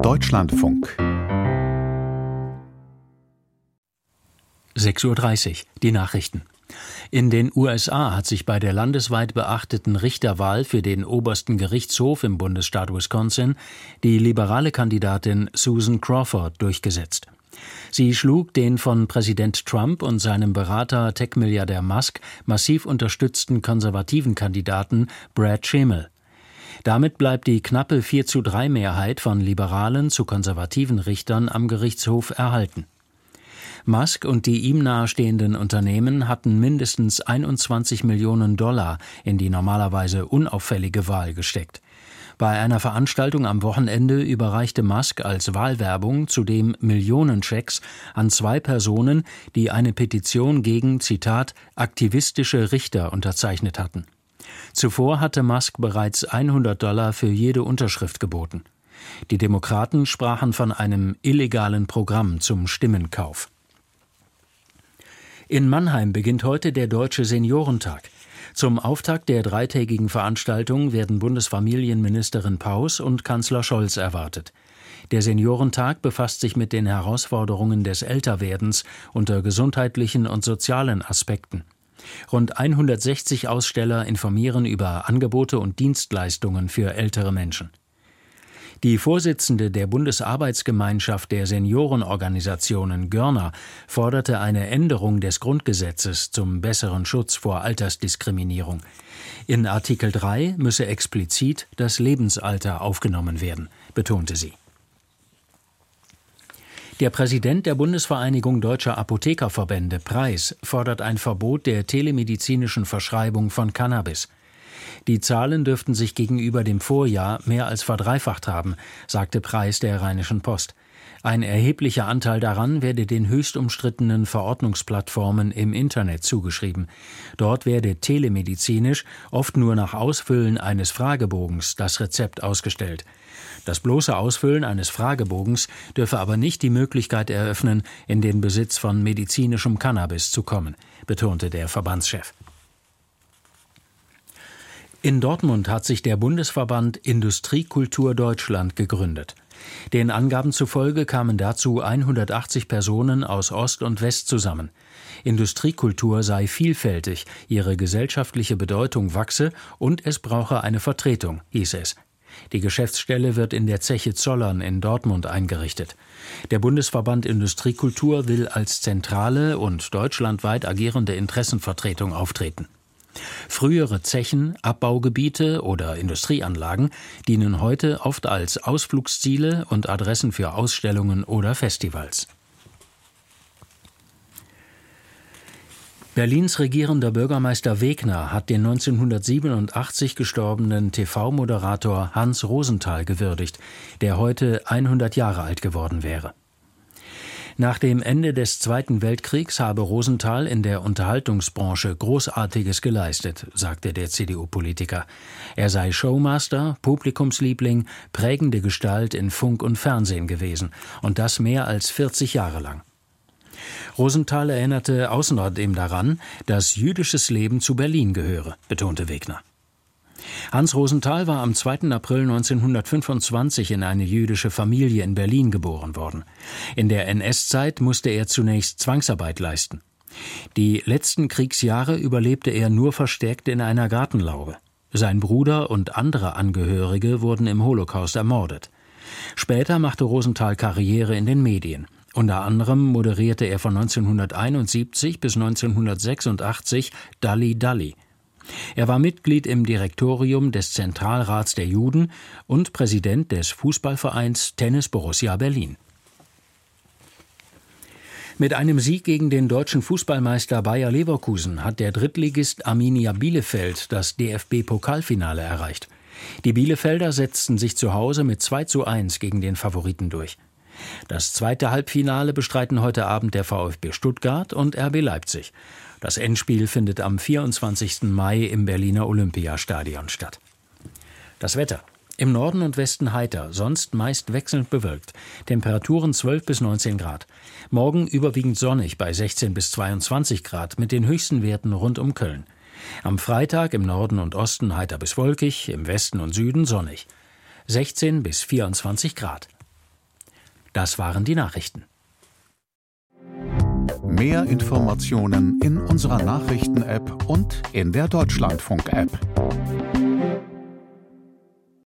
Deutschlandfunk 6:30 Uhr, die Nachrichten. In den USA hat sich bei der landesweit beachteten Richterwahl für den obersten Gerichtshof im Bundesstaat Wisconsin die liberale Kandidatin Susan Crawford durchgesetzt. Sie schlug den von Präsident Trump und seinem Berater Tech-Milliardär Musk massiv unterstützten konservativen Kandidaten Brad Schemel. Damit bleibt die knappe 4:3 Mehrheit von liberalen zu konservativen Richtern am Gerichtshof erhalten. Musk und die ihm nahestehenden Unternehmen hatten mindestens $21 Millionen in die normalerweise unauffällige Wahl gesteckt. Bei einer Veranstaltung am Wochenende überreichte Musk als Wahlwerbung zudem Millionenchecks an 2 Personen, die eine Petition gegen, Zitat, aktivistische Richter unterzeichnet hatten. Zuvor hatte Musk bereits $100 für jede Unterschrift geboten. Die Demokraten sprachen von einem illegalen Programm zum Stimmenkauf. In Mannheim beginnt heute der Deutsche Seniorentag. Zum Auftakt der 3-tägigen Veranstaltung werden Bundesfamilienministerin Paus und Kanzler Scholz erwartet. Der Seniorentag befasst sich mit den Herausforderungen des Älterwerdens unter gesundheitlichen und sozialen Aspekten. Rund 160 Aussteller informieren über Angebote und Dienstleistungen für ältere Menschen. Die Vorsitzende der Bundesarbeitsgemeinschaft der Seniorenorganisationen Görner forderte eine Änderung des Grundgesetzes zum besseren Schutz vor Altersdiskriminierung. In Artikel 3 müsse explizit das Lebensalter aufgenommen werden, betonte sie. Der Präsident der Bundesvereinigung Deutscher Apothekerverbände, Preis, fordert ein Verbot der telemedizinischen Verschreibung von Cannabis. Die Zahlen dürften sich gegenüber dem Vorjahr mehr als verdreifacht haben, sagte Preis der Rheinischen Post. Ein erheblicher Anteil daran werde den höchst umstrittenen Verordnungsplattformen im Internet zugeschrieben. Dort werde telemedizinisch oft nur nach Ausfüllen eines Fragebogens das Rezept ausgestellt. Das bloße Ausfüllen eines Fragebogens dürfe aber nicht die Möglichkeit eröffnen, in den Besitz von medizinischem Cannabis zu kommen, betonte der Verbandschef. In Dortmund hat sich der Bundesverband Industriekultur Deutschland gegründet. Den Angaben zufolge kamen dazu 180 Personen aus Ost und West zusammen. Industriekultur sei vielfältig, ihre gesellschaftliche Bedeutung wachse und es brauche eine Vertretung, hieß es. Die Geschäftsstelle wird in der Zeche Zollern in Dortmund eingerichtet. Der Bundesverband Industriekultur will als zentrale und deutschlandweit agierende Interessenvertretung auftreten. Frühere Zechen, Abbaugebiete oder Industrieanlagen dienen heute oft als Ausflugsziele und Adressen für Ausstellungen oder Festivals. Berlins regierender Bürgermeister Wegner hat den 1987 gestorbenen TV-Moderator Hans Rosenthal gewürdigt, der heute 100 Jahre alt geworden wäre. Nach dem Ende des Zweiten Weltkriegs habe Rosenthal in der Unterhaltungsbranche Großartiges geleistet, sagte der CDU-Politiker. Er sei Showmaster, Publikumsliebling, prägende Gestalt in Funk und Fernsehen gewesen, und das mehr als 40 Jahre lang. Rosenthal erinnerte außerdem daran, dass jüdisches Leben zu Berlin gehöre, betonte Wegner. Hans Rosenthal war am 2. April 1925 in eine jüdische Familie in Berlin geboren worden. In der NS-Zeit musste er zunächst Zwangsarbeit leisten. Die letzten Kriegsjahre überlebte er nur versteckt in einer Gartenlaube. Sein Bruder und andere Angehörige wurden im Holocaust ermordet. Später machte Rosenthal Karriere in den Medien. Unter anderem moderierte er von 1971 bis 1986 Dalli Dalli. Er war Mitglied im Direktorium des Zentralrats der Juden und Präsident des Fußballvereins Tennis Borussia Berlin. Mit einem Sieg gegen den deutschen Fußballmeister Bayer Leverkusen hat der Drittligist Arminia Bielefeld das DFB-Pokalfinale erreicht. Die Bielefelder setzten sich zu Hause mit 2:1 gegen den Favoriten durch. Das zweite Halbfinale bestreiten heute Abend der VfB Stuttgart und RB Leipzig. Das Endspiel findet am 24. Mai im Berliner Olympiastadion statt. Das Wetter. Im Norden und Westen heiter, sonst meist wechselnd bewölkt. Temperaturen 12 bis 19 Grad. Morgen überwiegend sonnig bei 16 bis 22 Grad mit den höchsten Werten rund um Köln. Am Freitag im Norden und Osten heiter bis wolkig, im Westen und Süden sonnig. 16 bis 24 Grad. Das waren die Nachrichten. Mehr Informationen in unserer Nachrichten-App und in der Deutschlandfunk-App.